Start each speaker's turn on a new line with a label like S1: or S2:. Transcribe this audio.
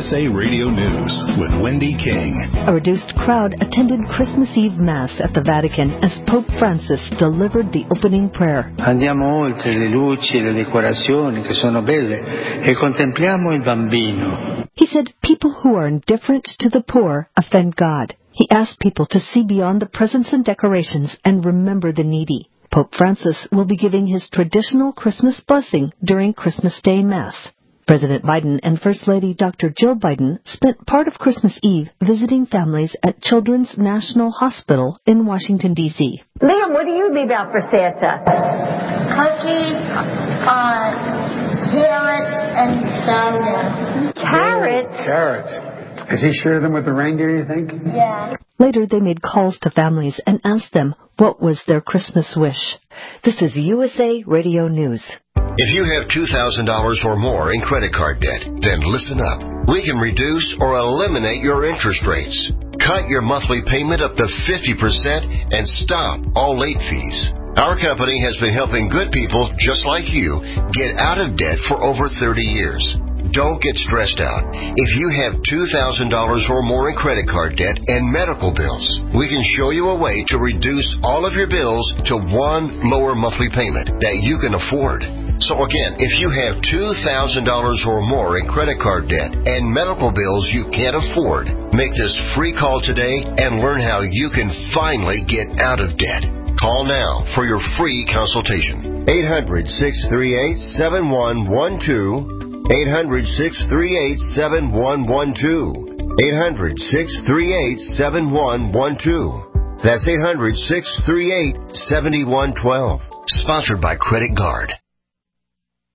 S1: USA Radio News with Wendy King.
S2: A reduced crowd attended Christmas Eve Mass at the Vatican as Pope Francis delivered the opening prayer.
S3: Andiamo oltre le luci e le decorazioni che sono belle e contempliamo il bambino.
S2: He said people who are indifferent to the poor offend God. He asked people to see beyond the presents and decorations and remember the needy. Pope Francis will be giving his traditional Christmas blessing during Christmas Day Mass. President Biden and First Lady Dr. Jill Biden spent part of Christmas Eve visiting families at Children's National Hospital in Washington, D.C.
S4: Liam, what do you leave out for Santa?
S5: Cookies, carrots, and soda.
S4: Carrots?
S6: Carrots. Is he share them with the reindeer, you think?
S5: Yeah.
S2: Later, they made calls to families and asked them what was their Christmas wish. This is USA Radio News.
S7: If you have $2,000 or more in credit card debt, then listen up. We can reduce or eliminate your interest rates. Cut your monthly payment up to 50% and stop all late fees. Our company has been helping good people just like you get out of debt for over 30 years. Don't get stressed out. If you have $2,000 or more in credit card debt and medical bills, we can show you a way to reduce all of your bills to one lower monthly payment that you can afford. So again, if you have $2,000 or more in credit card debt and medical bills you can't afford, make this free call today and learn how you can finally get out of debt. Call now for your free consultation. 800-638-7112. 800-638-7112. 800-638-7112. That's 800-638-7112. Sponsored by Credit Guard.